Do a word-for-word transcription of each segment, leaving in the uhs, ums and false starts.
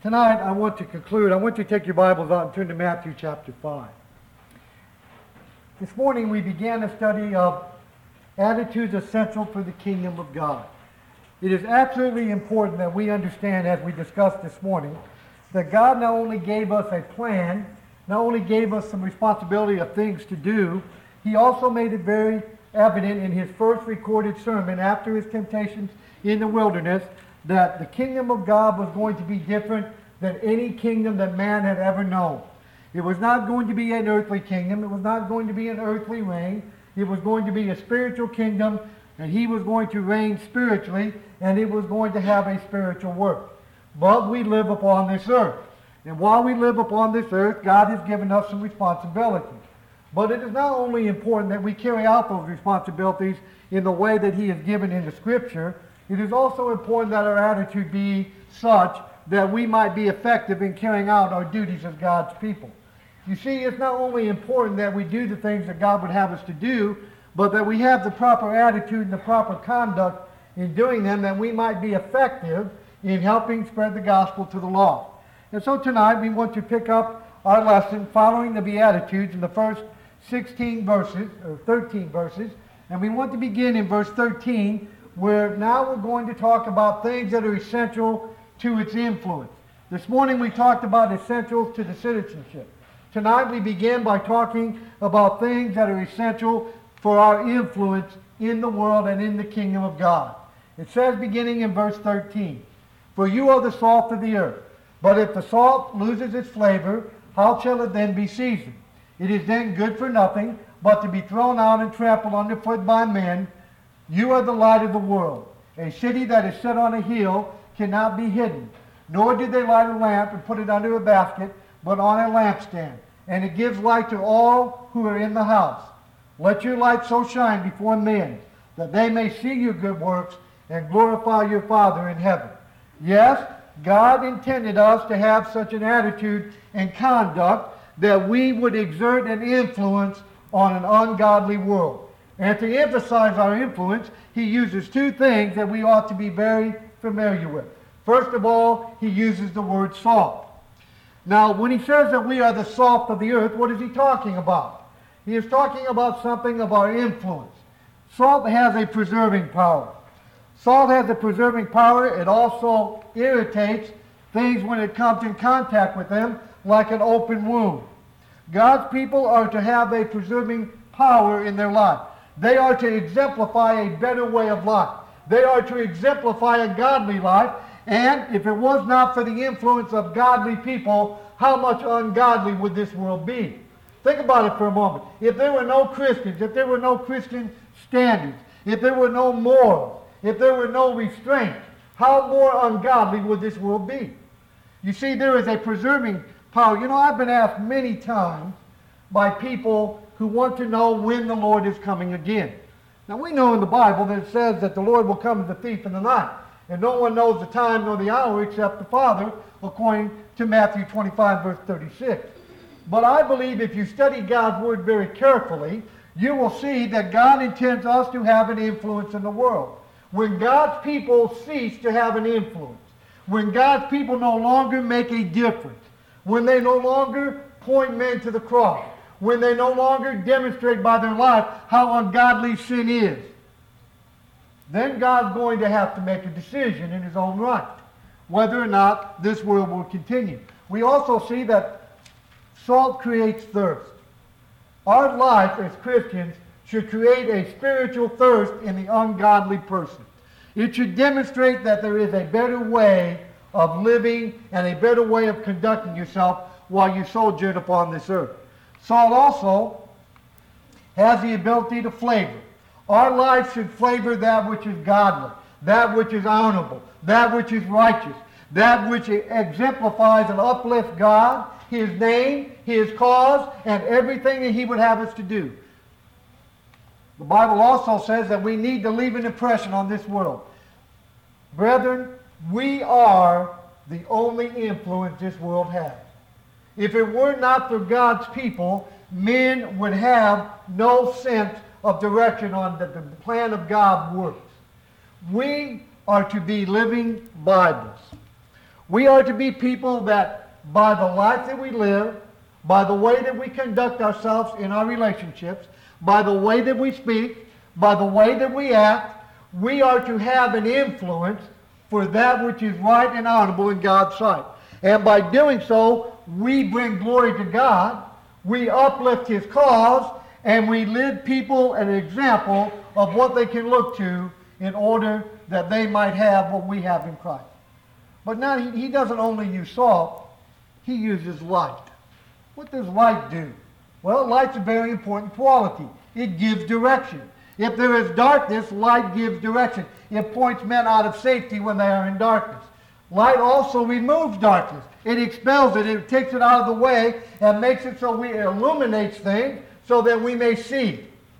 Tonight, I want to conclude. I want you to take your Bibles out and turn to Matthew chapter five. This morning, we began a study of attitudes essential for the kingdom of God. It is absolutely important that we understand, as we discussed this morning, that God not only gave us a plan, not only gave us some responsibility of things to do, He also made it very evident in His first recorded sermon after His temptations in the wilderness that the kingdom of God was going to be different than any kingdom that man had ever known. It was not going to be an earthly kingdom. It was not going to be an earthly reign. It was going to be a spiritual kingdom, and He was going to reign spiritually, and it was going to have a spiritual work. But we live upon this earth. And while we live upon this earth, God has given us some responsibilities. But it is not only important that we carry out those responsibilities in the way that He has given in the Scripture, it is also important that our attitude be such that we might be effective in carrying out our duties as God's people. You see, it's not only important that we do the things that God would have us to do, but that we have the proper attitude and the proper conduct in doing them, that we might be effective in helping spread the gospel to the lost. And so tonight we want to pick up our lesson following the Beatitudes in the first sixteen verses, or thirteen verses, and we want to begin in verse thirteen, where now we're going to talk about things that are essential to its influence. This morning we talked about essentials to the citizenship. Tonight we begin by talking about things that are essential for our influence in the world and in the kingdom of God. It says, beginning in verse thirteen, "For you are the salt of the earth. But if the salt loses its flavor, how shall it then be seasoned? It is then good for nothing, but to be thrown out and trampled underfoot by men. You are the light of the world. A city that is set on a hill cannot be hidden. Nor do they light a lamp and put it under a basket, but on a lampstand. And it gives light to all who are in the house. Let your light so shine before men, that they may see your good works and glorify your Father in heaven." Yes, God intended us to have such an attitude and conduct that we would exert an influence on an ungodly world. And to emphasize our influence, He uses two things that we ought to be very familiar with. First of all, He uses the word salt. Now, when He says that we are the salt of the earth, what is He talking about? He is talking about something of our influence. Salt has a preserving power. Salt has a preserving power. It also irritates things when it comes in contact with them, like an open wound. God's people are to have a preserving power in their life. They are to exemplify a better way of life. They are to exemplify a godly life. And if it was not for the influence of godly people, how much ungodly would this world be? Think about it for a moment. If there were no Christians, if there were no Christian standards, if there were no morals, if there were no restraint, how more ungodly would this world be? You see, there is a preserving power. You know, I've been asked many times by people who want to know when the Lord is coming again. Now, we know in the Bible that it says that the Lord will come as a thief in the night, and no one knows the time nor the hour except the Father, according to Matthew twenty-five, verse thirty-six. But I believe if you study God's Word very carefully, you will see that God intends us to have an influence in the world. When God's people cease to have an influence, when God's people no longer make a difference, when they no longer point men to the cross, when they no longer demonstrate by their life how ungodly sin is, then God's going to have to make a decision in His own right, whether or not this world will continue. We also see that salt creates thirst. Our life as Christians should create a spiritual thirst in the ungodly person. It should demonstrate that there is a better way of living and a better way of conducting yourself while you sojourn upon this earth. Salt also has the ability to flavor. Our life should flavor that which is godly, that which is honorable, that which is righteous, that which exemplifies and uplifts God, His name, His cause, and everything that He would have us to do. The Bible also says that we need to leave an impression on this world. Brethren, we are the only influence this world has. If it were not for God's people, men would have no sense of direction on that the plan of God works. We are to be living Bibles. We are to be people that by the life that we live, by the way that we conduct ourselves in our relationships, by the way that we speak, by the way that we act, we are to have an influence for that which is right and honorable in God's sight. And by doing so, we bring glory to God, we uplift His cause, and we lead people an example of what they can look to in order that they might have what we have in Christ. But now he, he doesn't only use salt, he uses light. What does light do? Well, light's a very important quality. It gives direction. If there is darkness, light gives direction. It points men out of safety when they are in darkness. Light also removes darkness. It expels it. It takes it out of the way and makes it so we illuminates things so that we may see.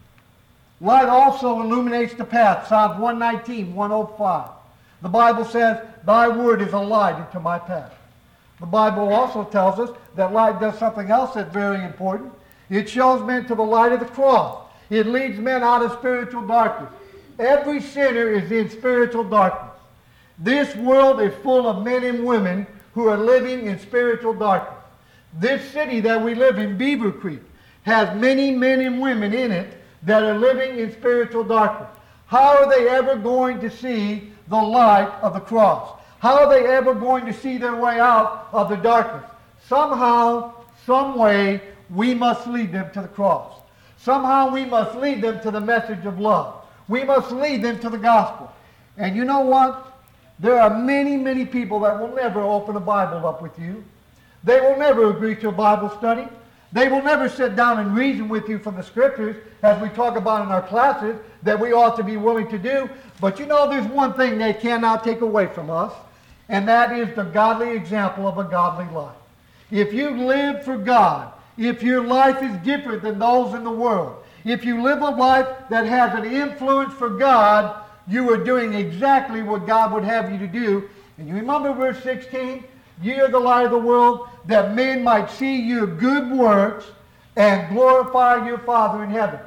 Light also illuminates the path. Psalm one nineteen, one oh five. The Bible says, "Thy word is a light into my path." The Bible also tells us that light does something else that's very important. It shows men to the light of the cross. It leads men out of spiritual darkness. Every sinner is in spiritual darkness. This world is full of men and women who are living in spiritual darkness. This city that we live in, Beaver Creek, has many men and women in it that are living in spiritual darkness. How are they ever going to see the light of the cross? How are they ever going to see their way out of the darkness? Somehow, some way, we must lead them to the cross. Somehow we must lead them to the message of love. We must lead them to the gospel. And you know what? There are many, many people that will never open a Bible up with you. They will never agree to a Bible study. They will never sit down and reason with you from the Scriptures, as we talk about in our classes, that we ought to be willing to do. But you know, there's one thing they cannot take away from us, and that is the godly example of a godly life. If you live for God, if your life is different than those in the world, if you live a life that has an influence for God, you are doing exactly what God would have you to do. And you remember verse sixteen? Ye are the light of the world, that men might see your good works and glorify your Father in heaven.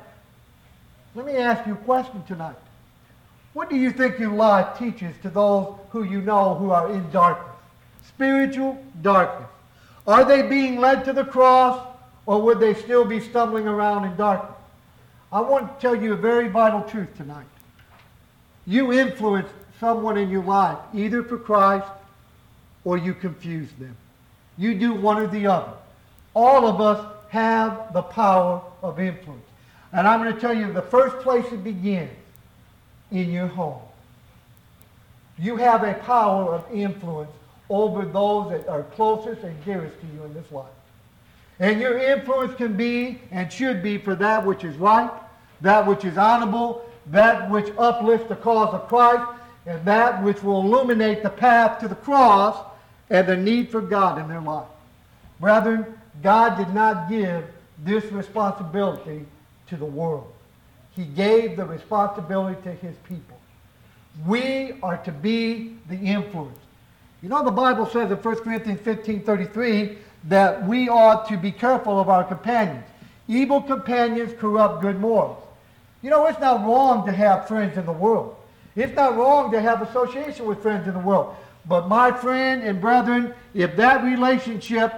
Let me ask you a question tonight. What do you think your life teaches to those who you know who are in darkness? Spiritual darkness. Are they being led to the cross, or would they still be stumbling around in darkness? I want to tell you a very vital truth tonight. You influence someone in your life, either for Christ or you confuse them. You do one or the other. All of us have the power of influence. And I'm going to tell you the first place it begins, in your home. You have a power of influence over those that are closest and dearest to you in this life. And your influence can be and should be for that which is right, that which is honorable, that which uplifts the cause of Christ, and that which will illuminate the path to the cross and the need for God in their life. Brethren, God did not give this responsibility to the world. He gave the responsibility to His people. We are to be the influence. You know, the Bible says in First Corinthians fifteen thirty-three that we ought to be careful of our companions. Evil companions corrupt good morals. You know, it's not wrong to have friends in the world. It's not wrong to have association with friends in the world. But my friend and brethren, if that relationship,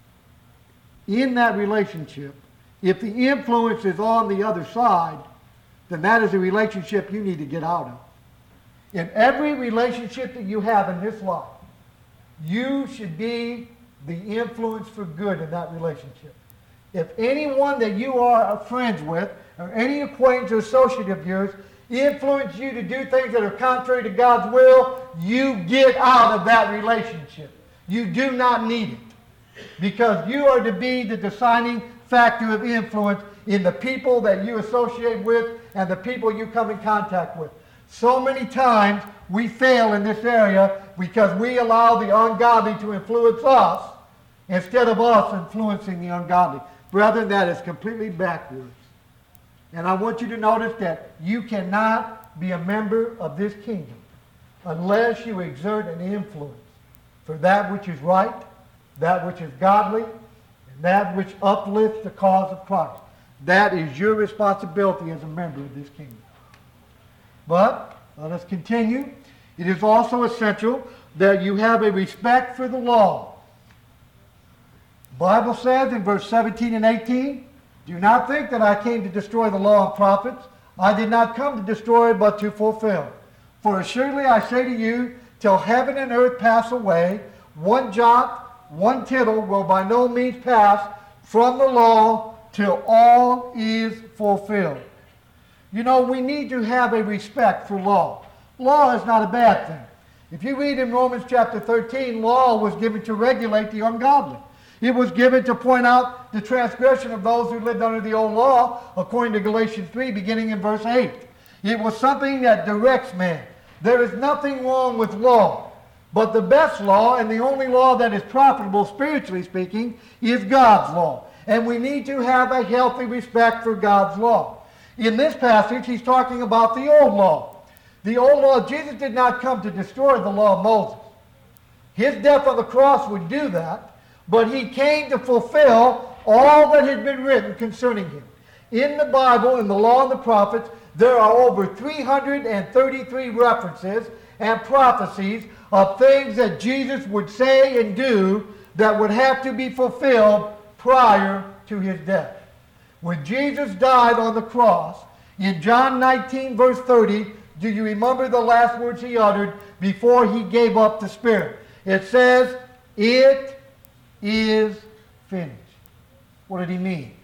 in that relationship, if the influence is on the other side, then that is a relationship you need to get out of. In every relationship that you have in this life, you should be the influence for good in that relationship. If anyone that you are friends with, or any acquaintance or associate of yours, influence you to do things that are contrary to God's will, you get out of that relationship. You do not need it. Because you are to be the deciding factor of influence in the people that you associate with and the people you come in contact with. So many times we fail in this area because we allow the ungodly to influence us instead of us influencing the ungodly. Brethren, that is completely backwards. And I want you to notice that you cannot be a member of this kingdom unless you exert an influence for that which is right, that which is godly, and that which uplifts the cause of Christ. That is your responsibility as a member of this kingdom. But let us continue. It is also essential that you have a respect for the law. The Bible says in verse seventeen and eighteen, do not think that I came to destroy the law and prophets. I did not come to destroy, but to fulfill. For assuredly I say to you, till heaven and earth pass away, one jot, one tittle will by no means pass from the law till all is fulfilled. You know, we need to have a respect for law. Law is not a bad thing. If you read in Romans chapter thirteen, law was given to regulate the ungodly. It was given to point out the transgression of those who lived under the old law, according to Galatians three, beginning in verse eight. It was something that directs man. There is nothing wrong with law. But the best law, and the only law that is profitable, spiritually speaking, is God's law. And we need to have a healthy respect for God's law. In this passage, he's talking about the old law. The old law, Jesus did not come to destroy the law of Moses. His death on the cross would do that. But he came to fulfill all that had been written concerning him. In the Bible, in the law and the prophets, there are over three hundred thirty-three references and prophecies of things that Jesus would say and do that would have to be fulfilled prior to his death. When Jesus died on the cross, in John nineteen, verse thirty, do you remember the last words he uttered before he gave up the Spirit? It says, it is finished. What did he mean?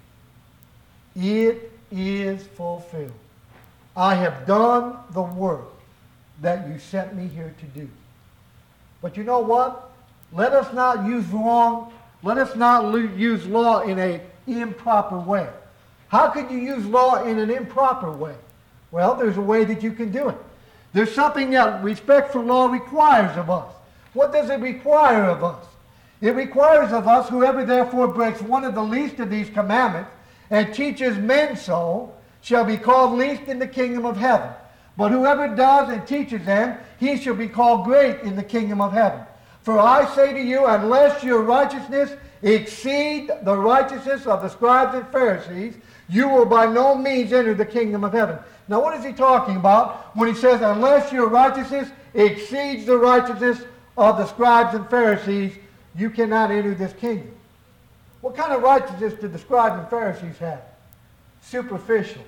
It is fulfilled. I have done the work that you sent me here to do. But you know what? Let us not use wrong, let us not use law in an improper way. How could you use law in an improper way? Well, there's a way that you can do it. There's something that respect for law requires of us. What does it require of us? It requires of us, whoever therefore breaks one of the least of these commandments and teaches men so, shall be called least in the kingdom of heaven. But whoever does and teaches them, he shall be called great in the kingdom of heaven. For I say to you, unless your righteousness exceed the righteousness of the scribes and Pharisees, you will by no means enter the kingdom of heaven. Now what is he talking about when he says, unless your righteousness exceeds the righteousness of the scribes and Pharisees, you cannot enter this kingdom? What kind of righteousness did the scribes and Pharisees have? Superficial.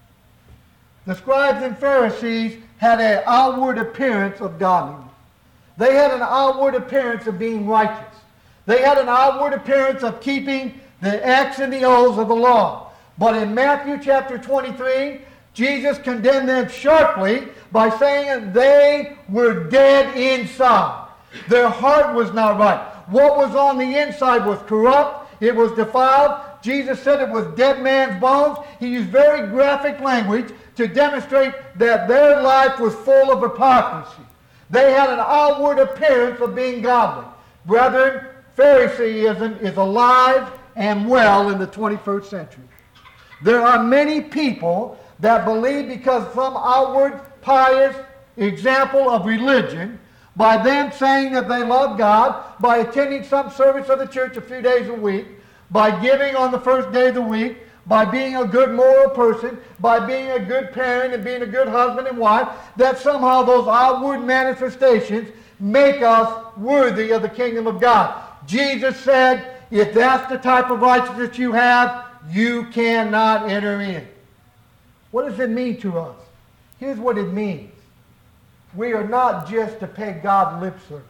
The scribes and Pharisees had an outward appearance of godliness. They had an outward appearance of being righteous. They had an outward appearance of keeping the X and the O's of the law. But in Matthew chapter twenty-three, Jesus condemned them sharply by saying they were dead inside. Their heart was not right. What was on the inside was corrupt. It was defiled. Jesus said it was dead man's bones. He used very graphic language to demonstrate that their life was full of hypocrisy. They had an outward appearance of being godly. Brethren, Phariseeism is alive and well in the twenty-first century. There are many people that believe because of some outward pious example of religion, by them saying that they love God, by attending some service of the church a few days a week, by giving on the first day of the week, by being a good moral person, by being a good parent and being a good husband and wife, that somehow those outward manifestations make us worthy of the kingdom of God. Jesus said, if that's the type of righteousness you have, you cannot enter in. What does it mean to us? Here's what it means. We are not just to pay God lip service.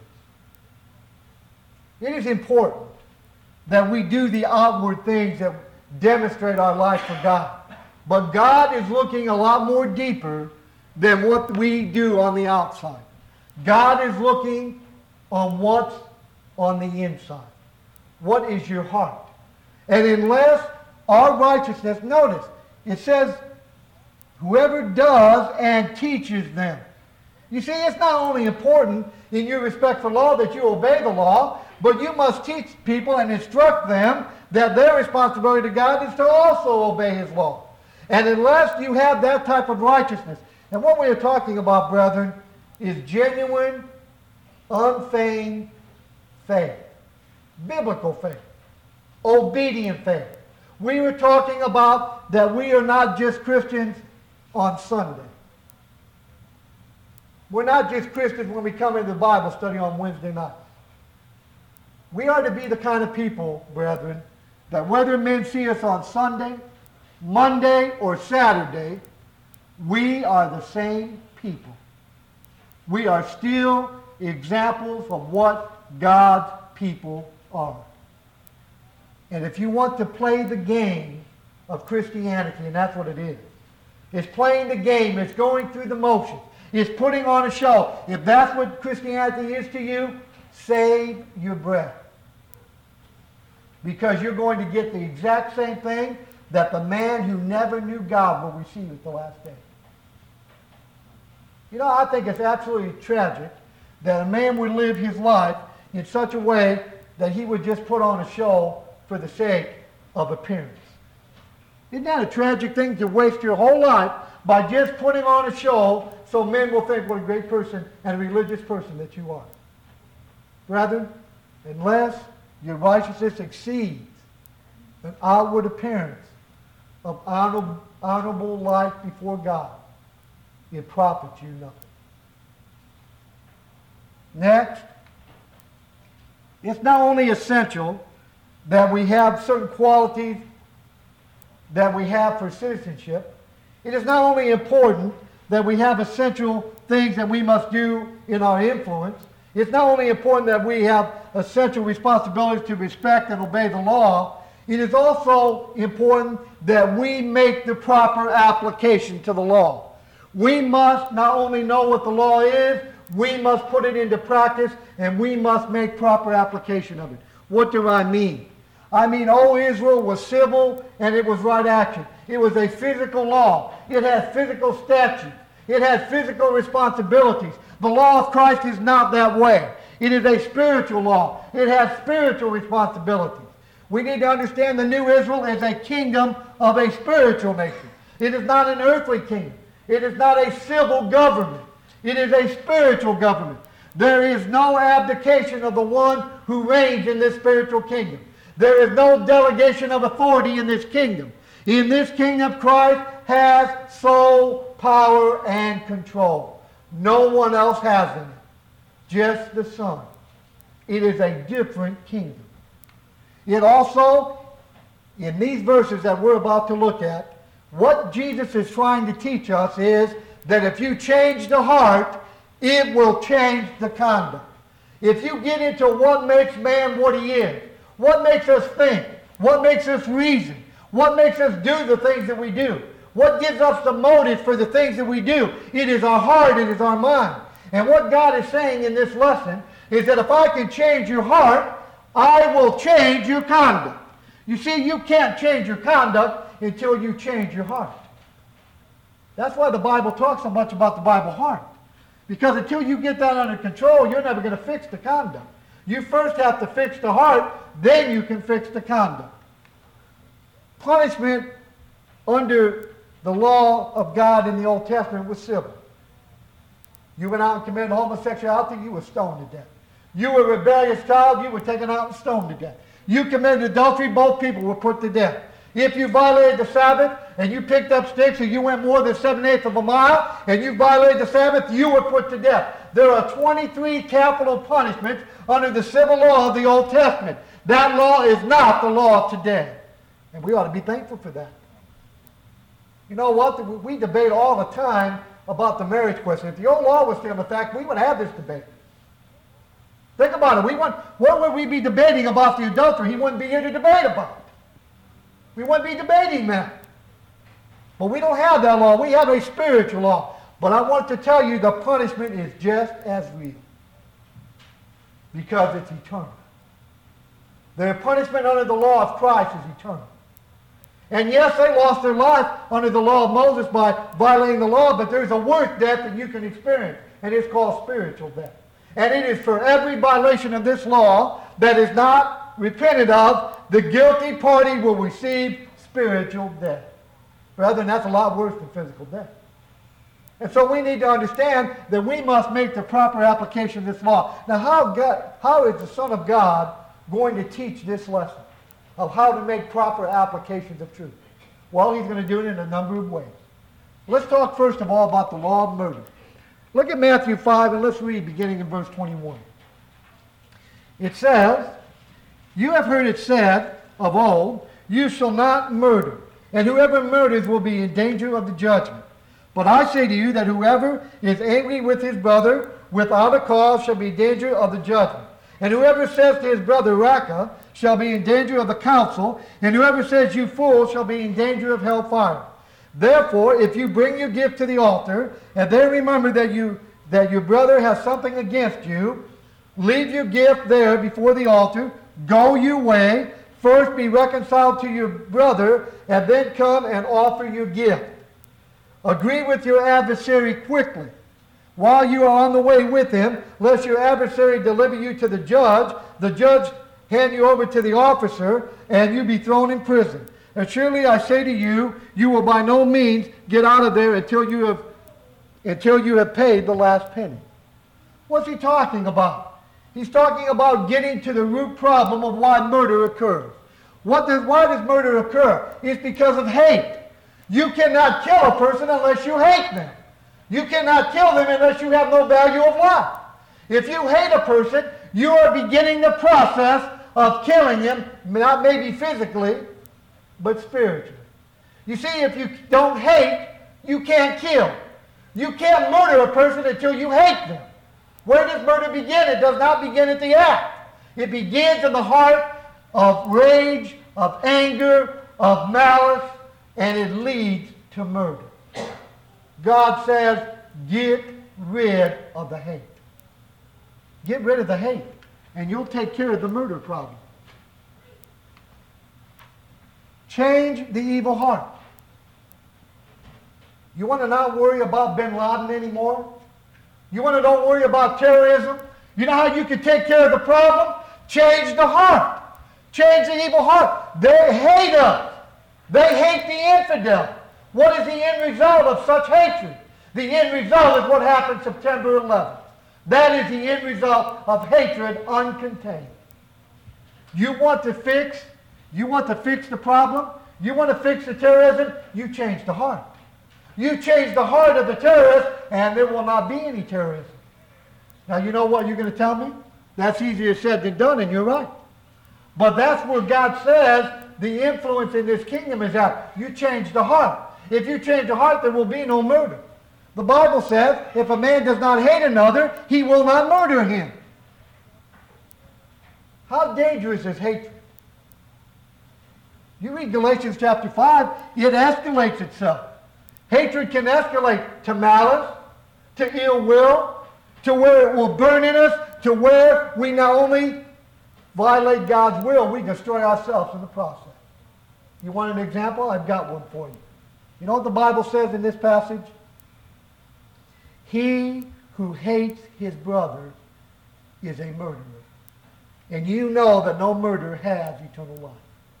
It is important that we do the outward things that demonstrate our life for God. But God is looking a lot more deeper than what we do on the outside. God is looking on what's on the inside. What is your heart? And unless our righteousness, notice, it says, whoever does and teaches them. You see, it's not only important in your respect for law that you obey the law, but you must teach people and instruct them that their responsibility to God is to also obey His law. And unless you have that type of righteousness, and what we are talking about, brethren, is genuine, unfeigned faith. Biblical faith. Obedient faith. We were talking about that we are not just Christians on Sunday. we're not just Christians when we come into the Bible study on Wednesday night. We are to be the kind of people, brethren, that whether men see us on Sunday, Monday, or Saturday, we are the same people. We are still examples of what God's people are. And if you want to play the game of Christianity, and that's what it is, it's playing the game, it's going through the motions, it's putting on a show. If that's what Christianity is to you, save your breath. Because you're going to get the exact same thing that the man who never knew God will receive at the last day. You know, I think it's absolutely tragic that a man would live his life in such a way that he would just put on a show for the sake of appearance. Isn't that a tragic thing, to waste your whole life by just putting on a show so men will think what a great person and a religious person that you are? Brethren, unless your righteousness exceeds an outward appearance of honorable, honorable life before God, it profits you nothing. Next, it's not only essential that we have certain qualities that we have for citizenship, it is not only important that we have essential things that we must do in our influence, it's not only important that we have essential responsibilities to respect and obey the law, it is also important that we make the proper application to the law. We must not only know what the law is, we must put it into practice, and we must make proper application of it. What do I mean? I mean, O Israel was civil and it was right action. It was a physical law. It had physical statutes. It had physical responsibilities. The law of Christ is not that way. It is a spiritual law. It has spiritual responsibilities. We need to understand the new Israel is a kingdom of a spiritual nation. It is not an earthly kingdom. It is not a civil government. It is a spiritual government. There is no abdication of the one who reigns in this spiritual kingdom. There is no delegation of authority in this kingdom. In this kingdom, Christ has sole power and control. No one else has it. Just the Son. It is a different kingdom. It also, in these verses that we're about to look at, what Jesus is trying to teach us is that if you change the heart, it will change the conduct. If you get into what makes man what he is, what makes us think, what makes us reason, what makes us do the things that we do, what gives us the motive for the things that we do, it is our heart, it is our mind. And what God is saying in this lesson is that if I can change your heart, I will change your conduct. You see, you can't change your conduct until you change your heart. That's why the Bible talks so much about the Bible heart. Because until you get that under control, you're never going to fix the conduct. You first have to fix the heart, then you can fix the conduct. Punishment under the law of God in the Old Testament was civil. You went out and committed homosexuality, you were stoned to death. You were a rebellious child, you were taken out and stoned to death. You committed adultery, both people were put to death. If you violated the Sabbath and you picked up sticks and you went more than seven-eighths of a mile and you violated the Sabbath, you were put to death. There are twenty-three capital punishments under the civil law of the Old Testament. That law is not the law of today. And we ought to be thankful for that. You know what? We debate all the time about the marriage question. If the old law was still in effect, we would have this debate. Think about it. We want, what would we be debating about the adultery? He wouldn't be here to debate about it. We wouldn't be debating that. But we don't have that law. We have a spiritual law. But I want to tell you the punishment is just as real. Because it's eternal. Their punishment under the law of Christ is eternal. And yes, they lost their life under the law of Moses by violating the law, but there's a worse death that you can experience, and it's called spiritual death. And it is for every violation of this law that is not repented of, the guilty party will receive spiritual death. Brethren, that's a lot worse than physical death. And so we need to understand that we must make the proper application of this law. Now, how, God, how is the Son of God going to teach this lesson of how to make proper applications of truth? Well, he's going to do it in a number of ways. Let's talk first of all about the law of murder. Look at Matthew five and let's read beginning in verse twenty-one. It says, "You have heard it said of old, you shall not murder, and whoever murders will be in danger of the judgment. But I say to you that whoever is angry with his brother without a cause shall be in danger of the judgment. And whoever says to his brother, Raca, shall be in danger of the council, and whoever says, you fool, shall be in danger of hellfire. Therefore, if you bring your gift to the altar, and then remember that you that your brother has something against you, leave your gift there before the altar, go your way, first be reconciled to your brother, and then come and offer your gift. Agree with your adversary quickly, while you are on the way with him, lest your adversary deliver you to the judge, the judge hand you over to the officer, and you be thrown in prison. And surely I say to you, you will by no means get out of there until you have, until you have paid the last penny." What's he talking about? He's talking about getting to the root problem of why murder occurs. What does, why does murder occur? It's because of hate. You cannot kill a person unless you hate them. You cannot kill them unless you have no value of life. If you hate a person, you are beginning the process of killing him, not maybe physically, but spiritually. You see, if you don't hate, you can't kill. You can't murder a person until you hate them. Where does murder begin? It does not begin at the act. It begins in the heart of rage, of anger, of malice, and it leads to murder. God says, get rid of the hate. Get rid of the hate, and you'll take care of the murder problem. Change the evil heart. You want to not worry about bin Laden anymore? You want to don't worry about terrorism? You know how you can take care of the problem? Change the heart. Change the evil heart. They hate us. They hate the infidel. What is the end result of such hatred? The end result is what happened September eleventh. That is the end result of hatred uncontained. You want to fix, you want to fix the problem? You want to fix the terrorism? You change the heart. You change the heart of the terrorist, and there will not be any terrorism. Now, you know what you're going to tell me? That's easier said than done, and you're right. But that's where God says the influence in this kingdom is at. You change the heart. If you change the heart, there will be no murder. The Bible says, if a man does not hate another, he will not murder him. How dangerous is hatred? You read Galatians chapter five, it escalates itself. Hatred can escalate to malice, to ill will, to where it will burn in us, to where we not only violate God's will, we destroy ourselves in the process. You want an example? I've got one for you. You know what the Bible says in this passage? He who hates his brother is a murderer. And you know that no murderer has eternal life.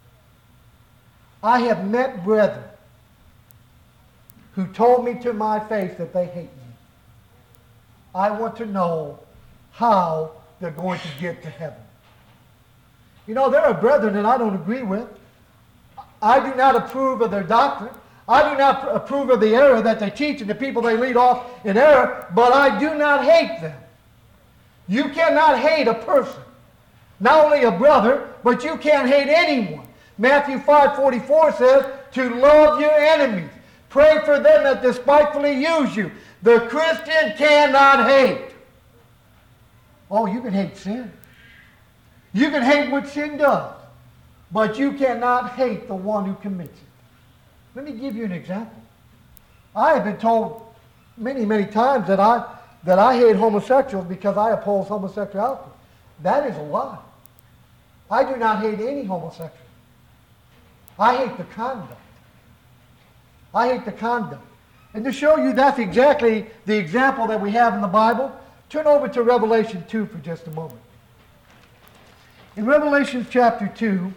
I have met brethren who told me to my face that they hate me. I want to know how they're going to get to heaven. You know, there are brethren that I don't agree with. I do not approve of their doctrine. I do not approve of the error that they teach and the people they lead off in error, but I do not hate them. You cannot hate a person. Not only a brother, but you can't hate anyone. Matthew five forty-four says, to love your enemies. Pray for them that despitefully use you. The Christian cannot hate. Oh, you can hate sin. You can hate what sin does. But you cannot hate the one who commits it. Let me give you an example. I have been told many, many times that I, that I hate homosexuals because I oppose homosexuality. That is a lie. I do not hate any homosexual. I hate the conduct. I hate the conduct. And to show you that's exactly the example that we have in the Bible, turn over to Revelation two for just a moment. In Revelation chapter two,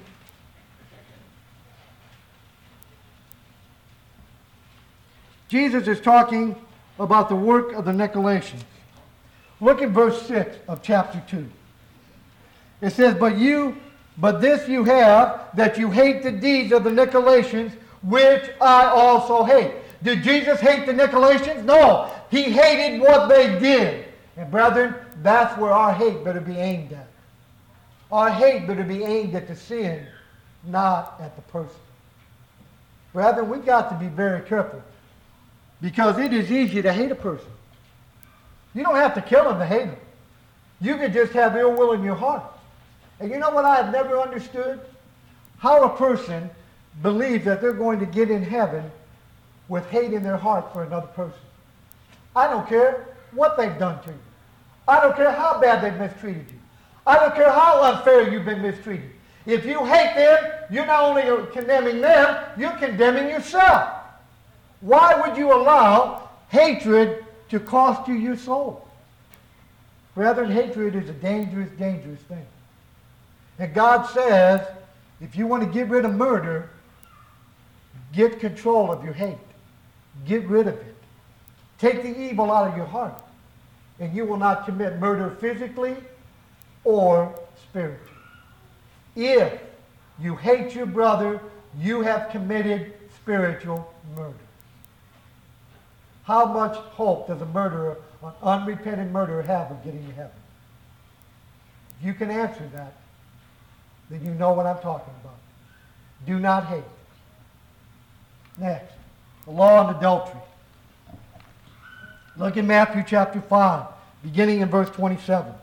Jesus is talking about the work of the Nicolaitans. Look at verse six of chapter two. It says, But you, but this you have, that you hate the deeds of the Nicolaitans, which I also hate. Did Jesus hate the Nicolaitans? No. He hated what they did. And brethren, that's where our hate better be aimed at. Our hate better be aimed at the sin, not at the person. Brethren, we've got to be very careful, because it is easy to hate a person. You don't have to kill them to hate them. You can just have ill will in your heart. And you know what I have never understood? How a person believes that they're going to get in heaven with hate in their heart for another person. I don't care what they've done to you. I don't care how bad they've mistreated you. I don't care how unfair you've been mistreated. If you hate them, you're not only condemning them, you're condemning yourself. Why would you allow hatred to cost you your soul? Brethren, hatred is a dangerous, dangerous thing. And God says, if you want to get rid of murder, get control of your hate. Get rid of it. Take the evil out of your heart, and you will not commit murder physically or spiritually. If you hate your brother, you have committed spiritual murder. How much hope does a murderer, an unrepentant murderer, have of getting to heaven? If you can answer that, then you know what I'm talking about. Do not hate. Next, the law on adultery. Look in Matthew chapter five, beginning in verse twenty-seven.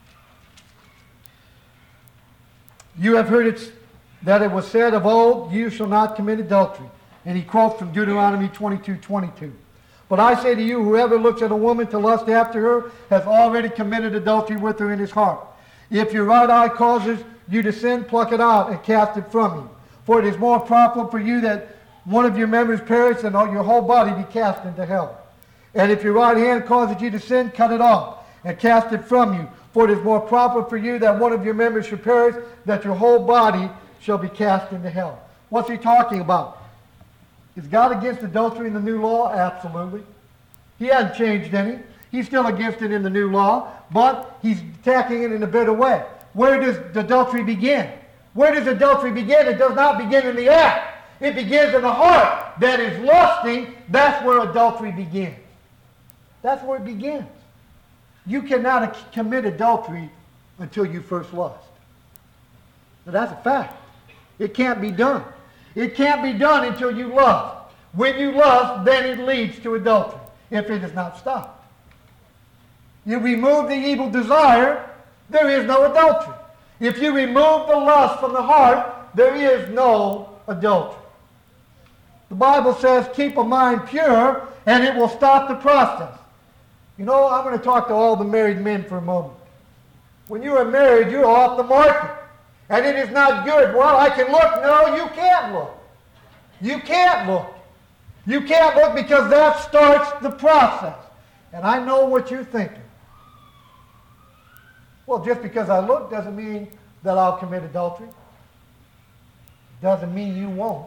You have heard it, that it was said of old, you shall not commit adultery. And he quotes from Deuteronomy twenty-two twenty-two. But I say to you, whoever looks at a woman to lust after her has already committed adultery with her in his heart. If your right eye causes you to sin, pluck it out and cast it from you. For it is more profitable for you that one of your members perish than your whole body be cast into hell. And if your right hand causes you to sin, cut it off and cast it from you. For it is more proper for you that one of your members should perish, that your whole body shall be cast into hell. What's he talking about? Is God against adultery in the new law? Absolutely. He hasn't changed any. He's still against it in the new law, but he's attacking it in a better way. Where does adultery begin? Where does adultery begin? It does not begin in the act. It begins in the heart that is lusting. That's where adultery begins. That's where it begins. You cannot commit adultery until you first lust. Now, that's a fact. It can't be done. It can't be done until you lust. When you lust, then it leads to adultery, if it is not stopped. You remove the evil desire, there is no adultery. If you remove the lust from the heart, there is no adultery. The Bible says, keep a mind pure, and it will stop the process. You know, I'm going to talk to all the married men for a moment. When you are married, you're off the market. And it is not good. Well, I can look. No, you can't look. You can't look. You can't look because that starts the process. And I know what you're thinking. Well, just because I look doesn't mean that I'll commit adultery. Doesn't mean you won't.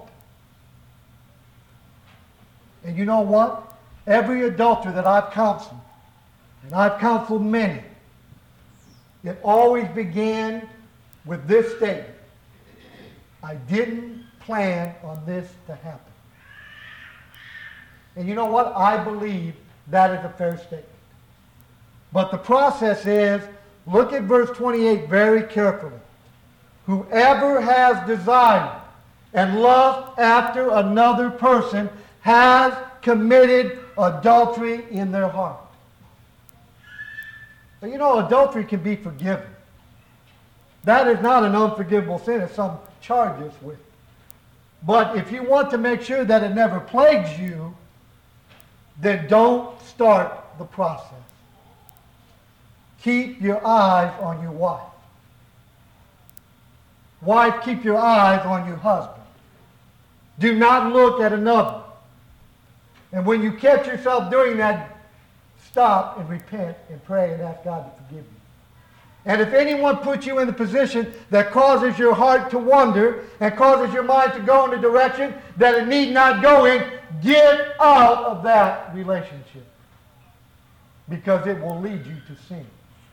And you know what? Every adulterer that I've counseled, and I've counseled many, it always began with this statement: I didn't plan on this to happen. And you know what? I believe that is a fair statement. But the process is, look at verse twenty-eight very carefully. Whoever has desire and lust after another person has committed adultery in their heart. But you know, adultery can be forgiven. That is not an unforgivable sin, as some charge us with. But if you want to make sure that it never plagues you, then don't start the process. Keep your eyes on your wife. Wife, keep your eyes on your husband. Do not look at another. And when you catch yourself doing that, stop and repent and pray and ask God to forgive you. And if anyone puts you in the position that causes your heart to wander and causes your mind to go in a direction that it need not go in, get out of that relationship, because it will lead you to sin.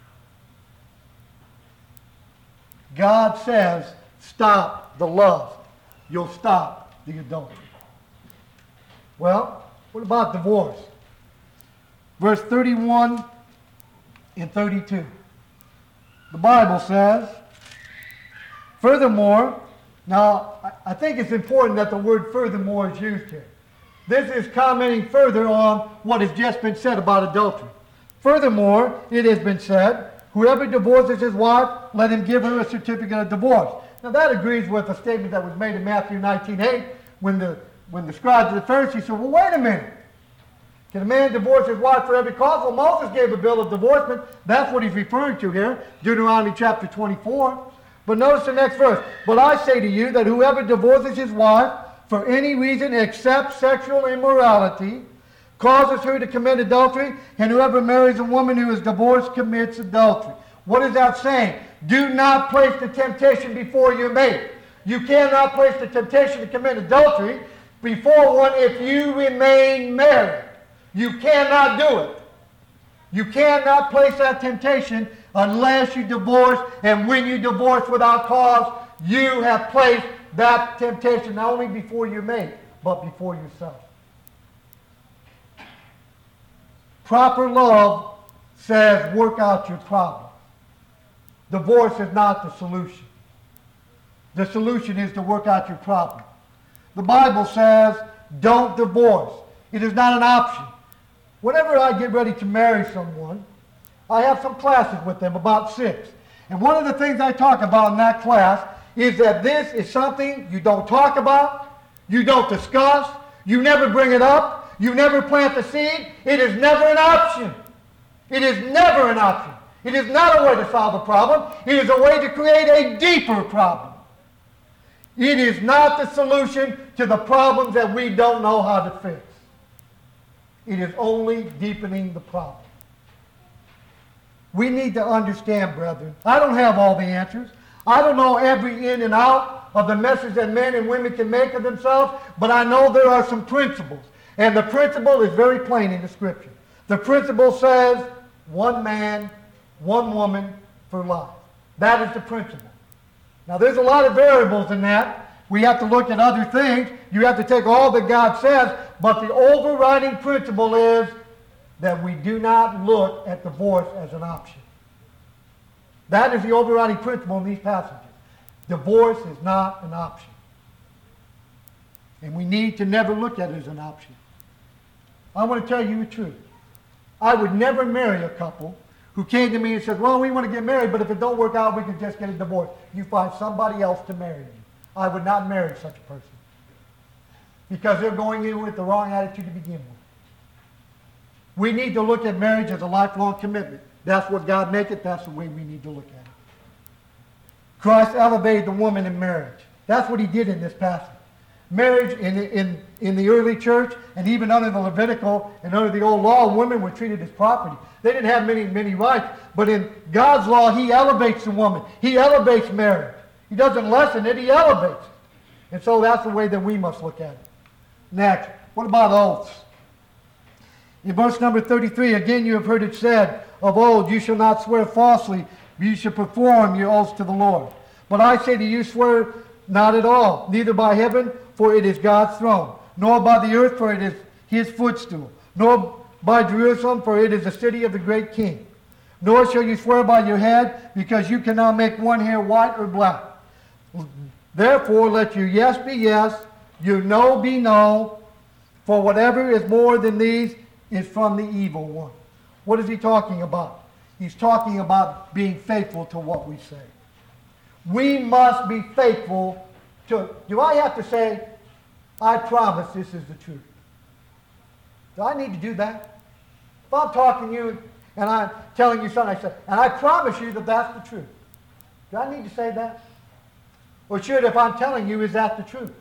God says, stop the lust. You'll stop the adultery. Well, what about divorce? verse thirty-one and thirty-two. The Bible says, furthermore, now I think it's important that the word furthermore is used here. This is commenting further on what has just been said about adultery. Furthermore, it has been said, whoever divorces his wife, let him give her a certificate of divorce. Now that agrees with a statement that was made in Matthew nineteen eight when the, when the scribes and the Pharisees said, well, wait a minute. Can a man divorce his wife for every cause? Well, Moses gave a bill of divorcement. That's what he's referring to here, Deuteronomy chapter twenty-four. But notice the next verse. But I say to you that whoever divorces his wife for any reason except sexual immorality causes her to commit adultery, and whoever marries a woman who is divorced commits adultery. What is that saying? Do not place the temptation before your mate. You cannot place the temptation to commit adultery before one if you remain married. You cannot do it. You cannot place that temptation unless you divorce, and when you divorce without cause, you have placed that temptation not only before your mate, but before yourself. Proper love says work out your problem. Divorce is not the solution. The solution is to work out your problem. The Bible says don't divorce. It is not an option. Whenever I get ready to marry someone, I have some classes with them, about six. And one of the things I talk about in that class is that this is something you don't talk about, you don't discuss, you never bring it up, you never plant the seed. It is never an option. It is never an option. It is not a way to solve a problem. It is a way to create a deeper problem. It is not the solution to the problems that we don't know how to fix. It is only deepening the problem. We need to understand, brethren. I don't have all the answers. I don't know every in and out of the message that men and women can make of themselves, but I know there are some principles. And the principle is very plain in the Scripture. The principle says, one man, one woman for life. That is the principle. Now, there's a lot of variables in that. We have to look at other things. You have to take all that God says, but the overriding principle is that we do not look at divorce as an option. That is the overriding principle in these passages. Divorce is not an option. And we need to never look at it as an option. I want to tell you the truth. I would never marry a couple who came to me and said, well, we want to get married, but if it don't work out, we can just get a divorce. You find somebody else to marry you. I would not marry such a person. Because they're going in with the wrong attitude to begin with. We need to look at marriage as a lifelong commitment. That's what God made it. That's the way we need to look at it. Christ elevated the woman in marriage. That's what he did in this passage. Marriage in, in, in the early church, and even under the Levitical and under the old law, women were treated as property. They didn't have many, many rights. But in God's law, he elevates the woman. He elevates marriage. He doesn't lessen it, he elevates it. And so that's the way that we must look at it. Next, what about oaths? In verse number thirty-three, again you have heard it said, of old, you shall not swear falsely, but you shall perform your oaths to the Lord. But I say to you, swear not at all, neither by heaven, for it is God's throne, nor by the earth, for it is his footstool, nor by Jerusalem, for it is the city of the great king. Nor shall you swear by your head, because you cannot make one hair white or black. Therefore let your yes be yes, your no be no, for whatever is more than these is from the evil one. What is he talking about? He's talking about being faithful to what we say. We must be faithful to, do I have to say, I promise this is the truth? Do I need to do that? If I'm talking to you and I'm telling you something, I say, and I promise you that that's the truth. Do I need to say that? Or should, if I'm telling you, is that the truth?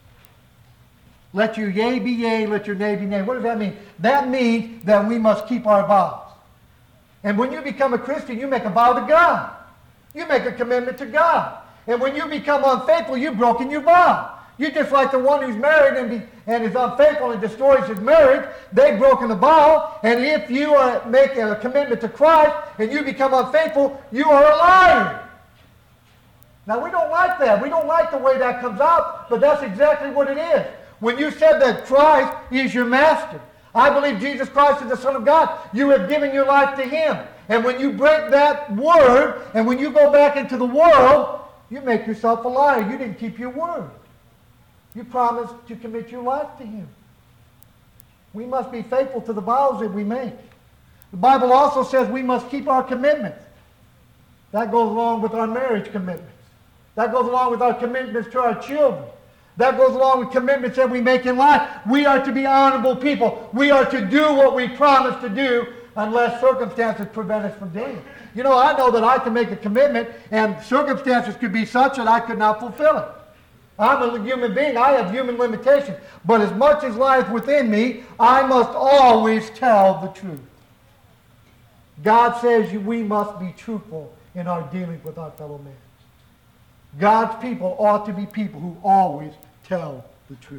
Let your yea be yea, let your nay be nay. What does that mean? That means that we must keep our vows. And when you become a Christian, you make a vow to God. You make a commitment to God. And when you become unfaithful, you've broken your vow. You're just like the one who's married and, be, and is unfaithful and destroys his marriage. They've broken the vow. And if you are making a commitment to Christ and you become unfaithful, you are a liar. Now, we don't like that. We don't like the way that comes out, but that's exactly what it is. When you said that Christ is your master, I believe Jesus Christ is the Son of God. You have given your life to Him. And when you break that word, and when you go back into the world, you make yourself a liar. You didn't keep your word. You promised to commit your life to Him. We must be faithful to the vows that we make. The Bible also says we must keep our commitments. That goes along with our marriage commitments. That goes along with our commitments to our children. That goes along with commitments that we make in life. We are to be honorable people. We are to do what we promise to do unless circumstances prevent us from doing it. You know, I know that I can make a commitment and circumstances could be such that I could not fulfill it. I'm a human being. I have human limitations. But as much as lies within me, I must always tell the truth. God says we must be truthful in our dealings with our fellow man. God's people ought to be people who always tell the truth.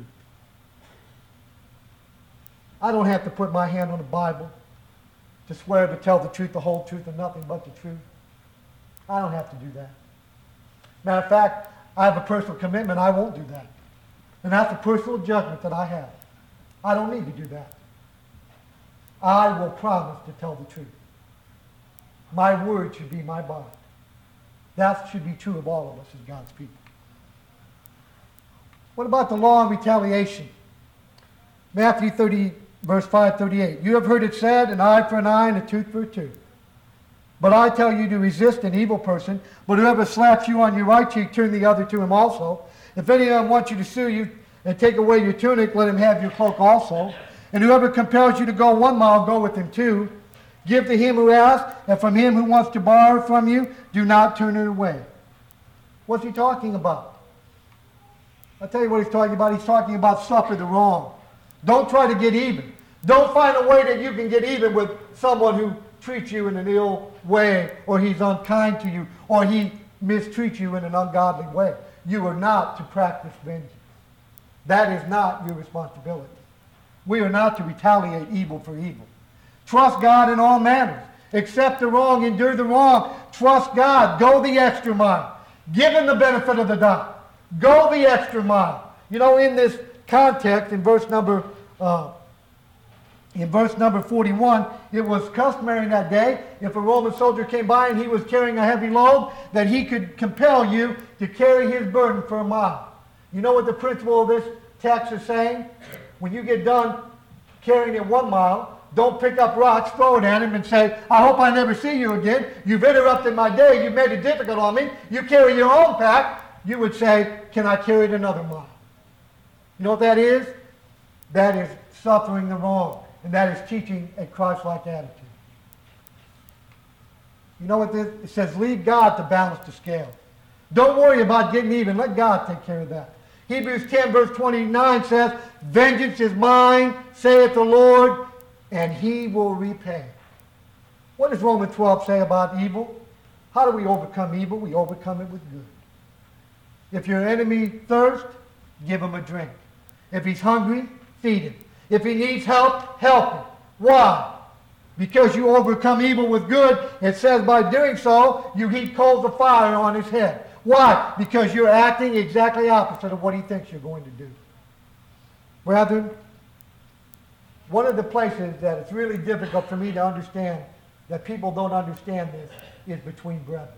I don't have to put my hand on the Bible to swear to tell the truth, the whole truth, and nothing but the truth. I don't have to do that. Matter of fact, I have a personal commitment. I won't do that. And that's a personal judgment that I have. I don't need to do that. I will promise to tell the truth. My word should be my bond. That should be true of all of us as God's people. What about the law of retaliation? Matthew thirty, verse five thirty-eight. You have heard it said, an eye for an eye and a tooth for a tooth. But I tell you to resist an evil person, but whoever slaps you on your right cheek, turn the other to him also. If anyone wants you to sue you and take away your tunic, let him have your cloak also. And whoever compels you to go one mile, go with him two. Give to him who asks, and from him who wants to borrow from you, do not turn it away. What's he talking about? I'll tell you what he's talking about. He's talking about suffer the wrong. Don't try to get even. Don't find a way that you can get even with someone who treats you in an ill way, or he's unkind to you, or he mistreats you in an ungodly way. You are not to practice vengeance. That is not your responsibility. We are not to retaliate evil for evil. Trust God in all matters. Accept the wrong, endure the wrong. Trust God. Go the extra mile. Give Him the benefit of the doubt. Go the extra mile. You know, in this context, in verse number uh, in verse number forty-one, it was customary in that day, if a Roman soldier came by and he was carrying a heavy load, that he could compel you to carry his burden for a mile. You know what the principle of this text is saying? When you get done carrying it one mile, don't pick up rocks, throw it at him, and say, I hope I never see you again. You've interrupted my day. You've made it difficult on me. You carry your own pack. You would say, can I carry it another mile? You know what that is? That is suffering the wrong. And that is teaching a Christ-like attitude. You know what this? It says, leave God to balance the scale. Don't worry about getting even. Let God take care of that. Hebrews ten, verse twenty-nine says, vengeance is mine, saith the Lord, and He will repay. What does Romans twelve say about evil? How do we overcome evil? We overcome it with good. If your enemy thirsts, give him a drink. If he's hungry, feed him. If he needs help, help him. Why? Because you overcome evil with good. It says by doing so, you heap coals of fire on his head. Why? Because you're acting exactly opposite of what he thinks you're going to do. Brethren, one of the places that it's really difficult for me to understand, that people don't understand this, is between brethren.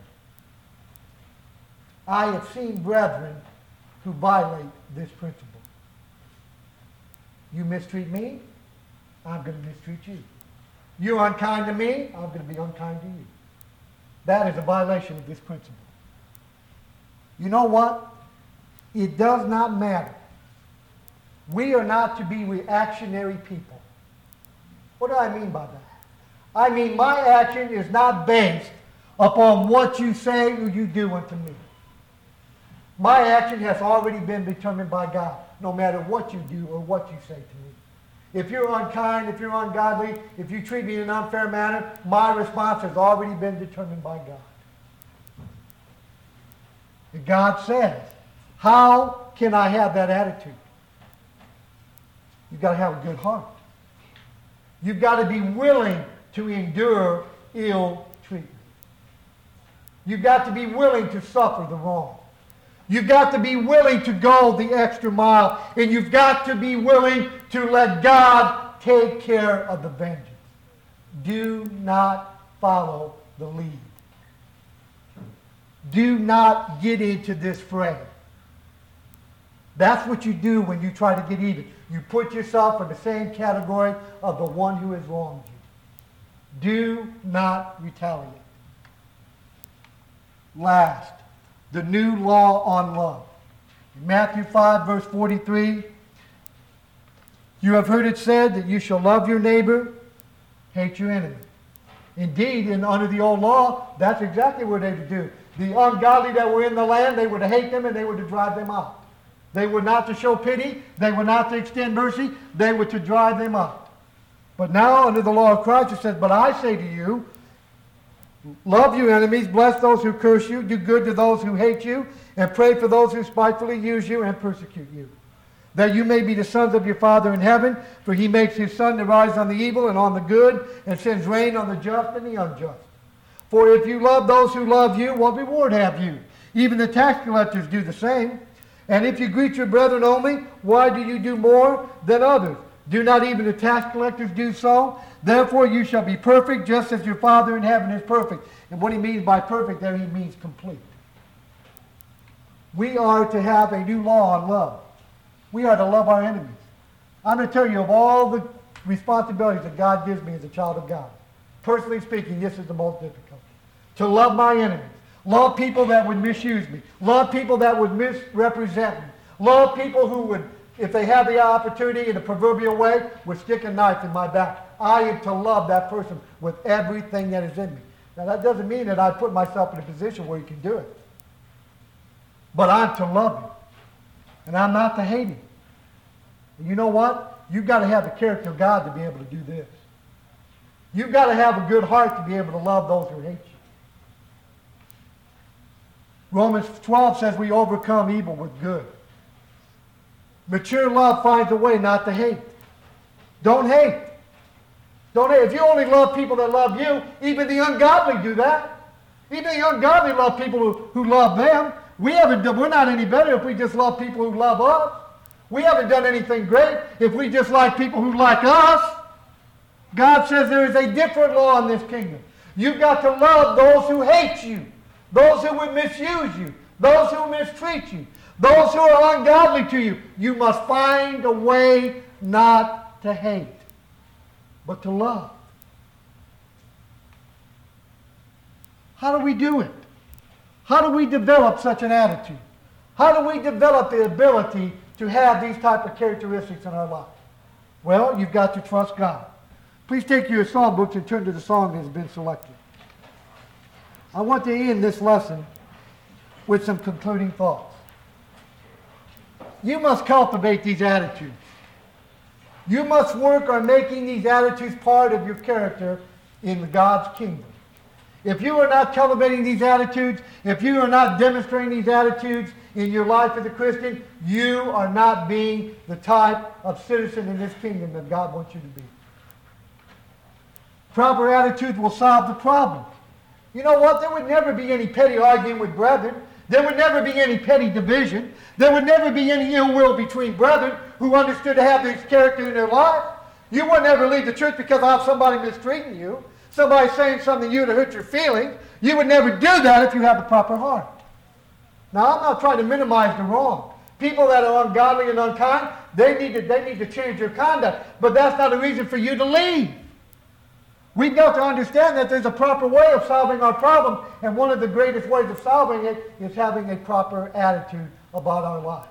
I have seen brethren who violate this principle. You mistreat me, I'm going to mistreat you. You're unkind to me, I'm going to be unkind to you. That is a violation of this principle. You know what? It does not matter. We are not to be reactionary people. What do I mean by that? I mean my action is not based upon what you say or you do unto me. My action has already been determined by God, no matter what you do or what you say to me. If you're unkind, if you're ungodly, if you treat me in an unfair manner, my response has already been determined by God. And God says, how can I have that attitude? You've got to have a good heart. You've got to be willing to endure ill treatment. You've got to be willing to suffer the wrong. You've got to be willing to go the extra mile. And you've got to be willing to let God take care of the vengeance. Do not follow the lead. Do not get into this fray. That's what you do when you try to get even. You put yourself in the same category of the one who has wronged you. Do not retaliate. Last, the new law on love. In Matthew five, verse forty-three, you have heard it said that you shall love your neighbor, hate your enemy. Indeed, in, under the old law, that's exactly what they would do. The ungodly that were in the land, they were to hate them and they were to drive them out. They were not to show pity. They were not to extend mercy. They were to drive them out. But now, under the law of Christ, it says, but I say to you, love your enemies, bless those who curse you, do good to those who hate you, and pray for those who spitefully use you and persecute you, that you may be the sons of your Father in heaven, for he makes his sun to rise on the evil and on the good, and sends rain on the just and the unjust. For if you love those who love you, what reward have you? Even the tax collectors do the same. And if you greet your brethren only, why do you do more than others? Do not even the tax collectors do so? Therefore you shall be perfect, just as your Father in heaven is perfect. And what he means by perfect there, he means complete. We are to have a new law on love. We are to love our enemies. I'm going to tell you, of all the responsibilities that God gives me as a child of God, personally speaking, this is the most difficult. To love my enemies. Love people that would misuse me. Love people that would misrepresent me. Love people who would, if they have the opportunity in a proverbial way, would stick a knife in my back. I am to love that person with everything that is in me. Now that doesn't mean that I put myself in a position where you can do it. But I'm to love him. And I'm not to hate him. And you know what? You've got to have the character of God to be able to do this. You've got to have a good heart to be able to love those who hate you. Romans twelve says we overcome evil with good. Mature love finds a way not to hate. Don't hate. Don't hate. If you only love people that love you, even the ungodly do that. Even the ungodly love people who, who love them. We haven't done, we're not any better if we just love people who love us. We haven't done anything great if we just like people who like us. God says there is a different law in this kingdom. You've got to love those who hate you. Those who would misuse you, those who mistreat you, those who are ungodly to you. You must find a way not to hate, but to love. How do we do it? How do we develop such an attitude? How do we develop the ability to have these type of characteristics in our life? Well, you've got to trust God. Please take your song books and turn to the song that has been selected. I want to end this lesson with some concluding thoughts. You must cultivate these attitudes. You must work on making these attitudes part of your character in God's kingdom. If you are not cultivating these attitudes, if you are not demonstrating these attitudes in your life as a Christian, you are not being the type of citizen in this kingdom that God wants you to be. Proper attitudes will solve the problem. You know what? There would never be any petty arguing with brethren. There would never be any petty division. There would never be any ill will between brethren who understood to have this character in their life. You would never leave the church because of somebody mistreating you, somebody saying something to you to hurt your feelings. You would never do that if you have the proper heart. Now, I'm not trying to minimize the wrong. People that are ungodly and unkind, they need to, they need to change their conduct. But that's not a reason for you to leave. We've got to understand that there's a proper way of solving our problem, and one of the greatest ways of solving it is having a proper attitude about our lives.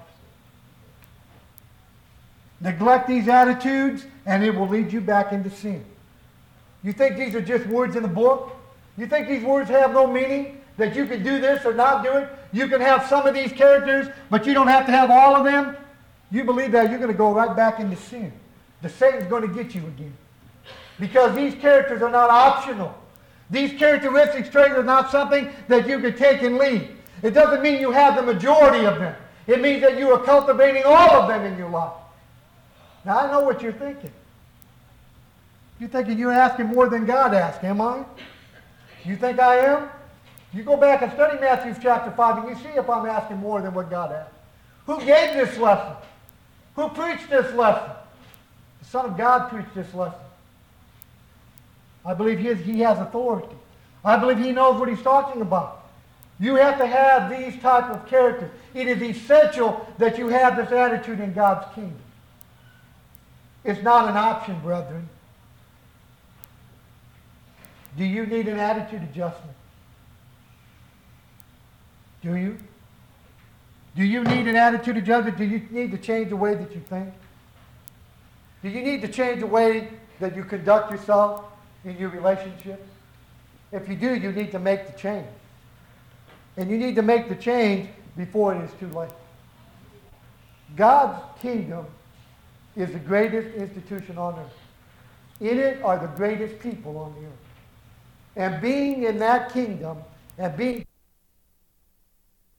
Neglect these attitudes, and it will lead you back into sin. You think these are just words in the book? You think these words have no meaning? That you can do this or not do it? You can have some of these characters, but you don't have to have all of them? You believe that, you're going to go right back into sin. The Satan's going to get you again. Because these characters are not optional. These characteristics traits are not something that you can take and leave. It doesn't mean you have the majority of them. It means that you are cultivating all of them in your life. Now, I know what you're thinking. You're thinking you're asking more than God asked, am I? You think I am? You go back and study Matthew chapter five and you see if I'm asking more than what God asked. Who gave this lesson? Who preached this lesson? The The Son of God preached this lesson. I believe he, is, he has authority. I believe he knows what he's talking about. You have to have these type of characters. It is essential that you have this attitude in God's kingdom. It's not an option, brethren. Do you need an attitude adjustment? Do you? Do you need an attitude adjustment? Do you need to change the way that you think? Do you need to change the way that you conduct yourself in your relationships? If you do, you need to make the change. And you need to make the change before it is too late. God's kingdom is the greatest institution on earth. In it are the greatest people on the earth. And being in that kingdom and being